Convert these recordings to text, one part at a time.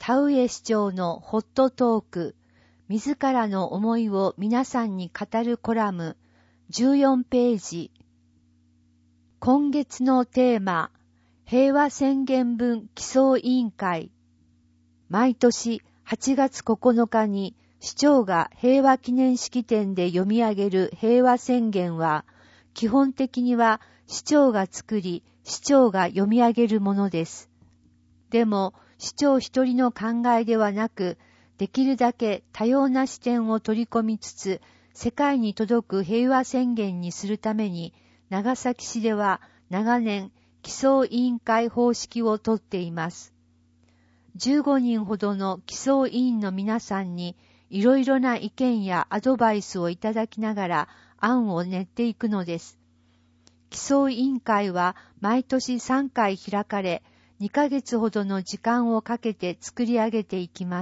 田上市長のホットトーク、自らの思いを皆さんに語るコラム、14ページ。今月のテーマ、平和宣言文起草委員会。毎年8月9日に市長が平和記念式典で読み上げる平和宣言は、基本的には市長が作り、市長が読み上げるものです。でも、市長一人の考えではなく、できるだけ多様な視点を取り込みつつ、世界に届く平和宣言にするために、長崎市では長年、起草委員会方式をとっています。15人ほどの起草委員の皆さんに、いろいろな意見やアドバイスをいただきながら案を練っていくのです。起草委員会は毎年3回開かれ、2ヶ月ほどの時間をかけて作り上げていきます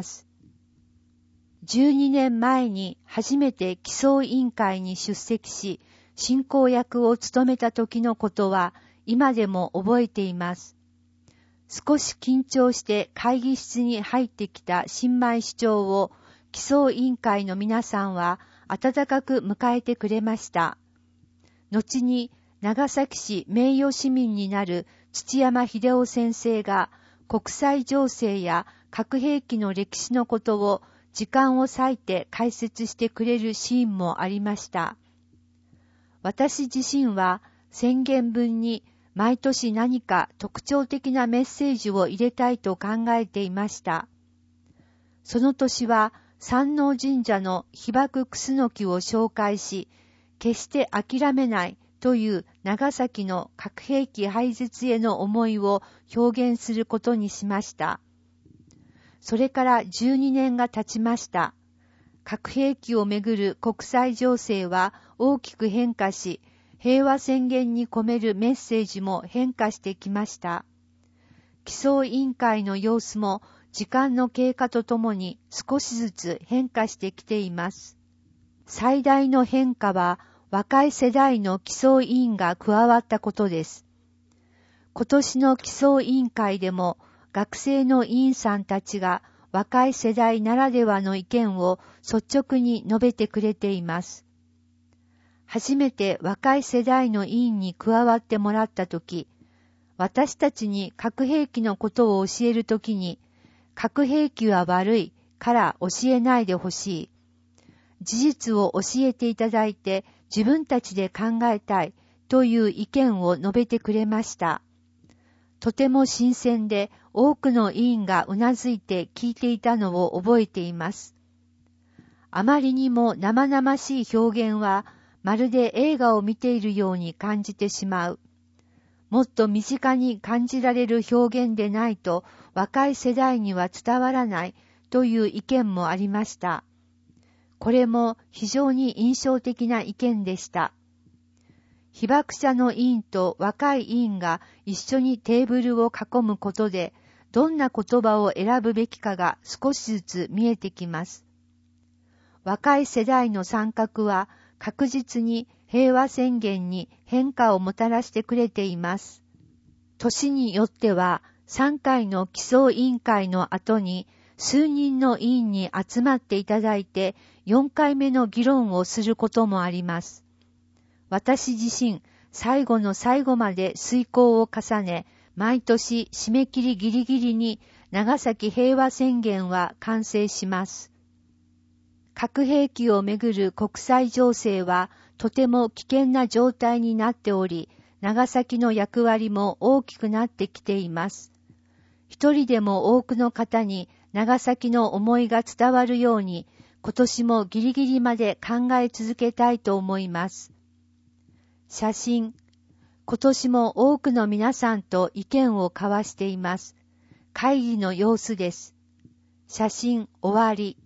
。12年前に初めて起草委員会に出席し、進行役を務めた時のことは今でも覚えています。少し緊張して会議室に入ってきた新米市長を起草委員会の皆さんは温かく迎えてくれました。後に長崎市名誉市民になる土山秀夫先生が国際情勢や核兵器の歴史のことを時間を割いて解説してくれるシーンもありました。私自身は宣言文に毎年何か特徴的なメッセージを入れたいと考えていました。その年は山王神社の被爆クスノキを紹介し、決して諦めないという長崎の核兵器廃絶への思いを表現することにしました。それから12年が経ちました。核兵器をめぐる国際情勢は大きく変化し、平和宣言に込めるメッセージも変化してきました。起草委員会の様子も時間の経過とともに少しずつ変化してきています。最大の変化は若い世代の起草委員が加わったことです。今年の起草委員会でも学生の委員さんたちが若い世代ならではの意見を率直に述べてくれています。初めて若い世代の委員に加わってもらったとき、私たちに核兵器のことを教えるときに、核兵器は悪いから教えないでほしい。事実を教えていただいて自分たちで考えたいという意見を述べてくれました。とても新鮮で多くの委員がうなずいて聞いていたのを覚えています。あまりにも生々しい表現はまるで映画を見ているように感じてしまう。もっと身近に感じられる表現でないと若い世代には伝わらないという意見もありました。これも非常に印象的な意見でした。被爆者の委員と若い委員が一緒にテーブルを囲むことで、どんな言葉を選ぶべきかが少しずつ見えてきます。若い世代の参画は確実に平和宣言に変化をもたらしてくれています。年によっては3回の起草委員会の後に数人の委員に集まっていただいて4回目の議論をすることもあります。私自身、最後の最後まで推敲を重ね、毎年締め切りギリギリに長崎平和宣言は完成します。核兵器をめぐる国際情勢はとても危険な状態になっており、長崎の役割も大きくなってきています。一人でも多くの方に長崎の思いが伝わるように、今年もギリギリまで考え続けたいと思います。写真。今年も多くの皆さんと意見を交わしています。会議の様子です。写真終わり。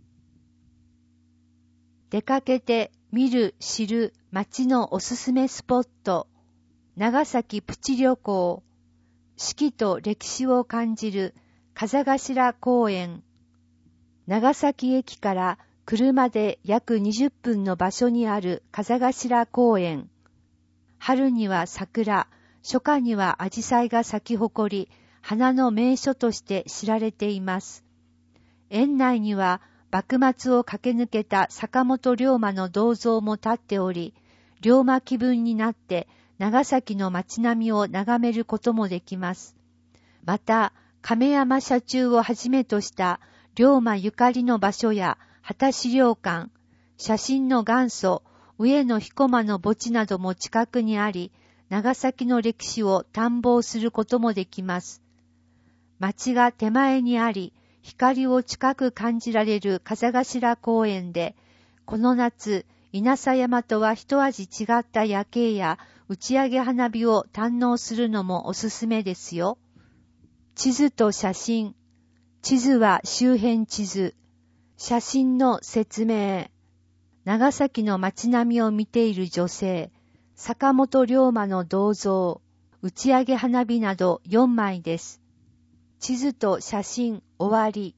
出かけて見る知る街のおすすめスポット。長崎プチ旅行。四季と歴史を感じる風頭公園。長崎駅から車で約20分の場所にある風頭公園。春には桜、初夏にはアジサイが咲き誇り、花の名所として知られています。 園内には幕末を駆け抜けた坂本龍馬の銅像も立っており、龍馬気分になって長崎の街並みを眺めることもできます。また、亀山社中をはじめとした龍馬ゆかりの場所や旗資料館、写真の元祖、上野彦馬の墓地なども近くにあり、長崎の歴史を探訪することもできます。町が手前にあり、光を近く感じられる風頭公園で、この夏、稲佐山とは一味違った夜景や打ち上げ花火を堪能するのもおすすめですよ。地図と写真。地図は周辺地図。写真の説明。長崎の街並みを見ている女性。坂本龍馬の銅像。打ち上げ花火など4枚です。地図と写真終わり。